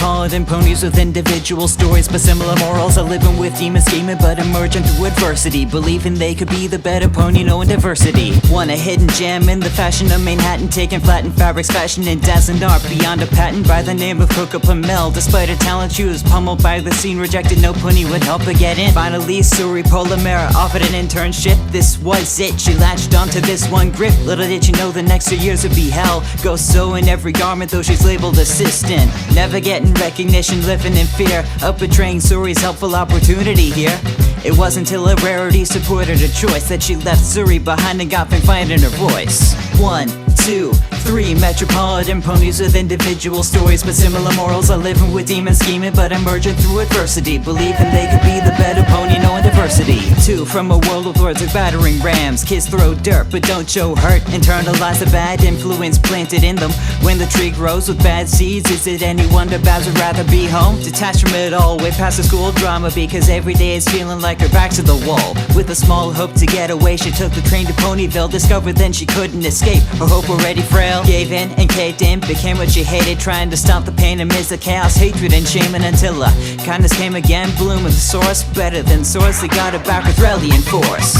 Metropolitan ponies with individual stories but similar morals, are living with demons scheming but emerging through adversity, believing they could be the better pony, knowing diversity. Want a hidden gem in the fashion of Manhattan, taking flattened fabrics, fashion and dazzling art beyond a patent by the name of Coco Pamel. Despite her talent, she was pummeled by the scene, rejected, no pony would help her get in. Finally, Suri Polymera offered an internship, this was it, she latched onto this one grip. Little did she know the next 2 years would be hell. Go sew in every garment though she's labeled assistant, never getting recognition, living in fear of betraying Suri's helpful opportunity here. It wasn't until her rarity supported her choice that she left Suri behind and got finding her voice. 1, 2, 3 Metropolitan ponies with individual stories but similar morals, are living with demons scheming but emerging through adversity, believing they could be the better pony, knowing diversity. 2 from a world with words like battering rams, kids throw dirt but don't show hurt, internalize the bad influence planted in them. When the tree grows with bad seeds, is it any wonder Babs would rather be home? Detached from it all, way past the school drama, because every day is feeling like her back to the wall. With a small hope to get away, she took the train to Ponyville, discovered then she couldn't escape. Her hope already frail, gave in and caved in, became what she hated, trying to stop the pain amidst the chaos, hatred and shame, and until kindness came again, bloom with the source, better than source, they got it back with rallying force.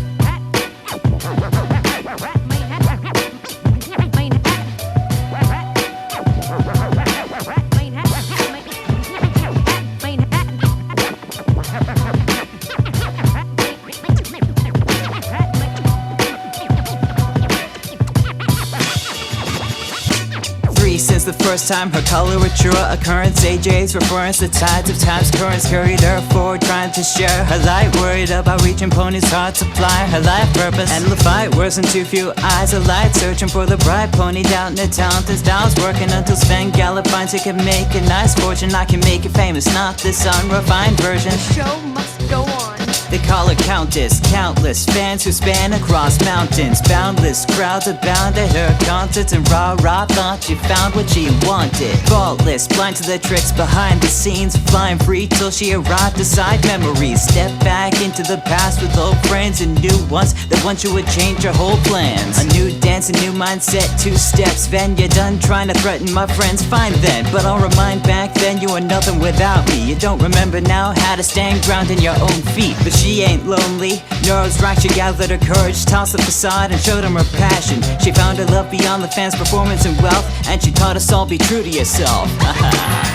Since the first time her coloratura occurrence, AJ's reference, the tides of time's currents carried her forward, trying to share her light, worried about reaching pony's heart to fly her life purpose. And the fight worse than too few eyes of light, searching for the bright pony, doubting her talent and styles, working until Sven Gallop finds he can make a nice fortune. I can make it famous, not this unrefined version. The show must go on. They call her Countess, countless fans who span across mountains, boundless crowds abound at her concerts, and rah-rah thought she found what she wanted. Faultless, blind to the tricks behind the scenes, flying free till she arrived beside memories. Step back into the past with old friends and new ones that want you would change her whole plans. A new dance, a new mindset, 2 steps, then you're done trying to threaten my friends, fine then. But I'll remind back then you were nothing without me. You don't remember now how to stand ground in your own feet. But she ain't lonely, nerves racked, she gathered her courage, tossed the facade and showed them her passion. She found her love beyond the fans' performance and wealth, and she taught us all be true to yourself.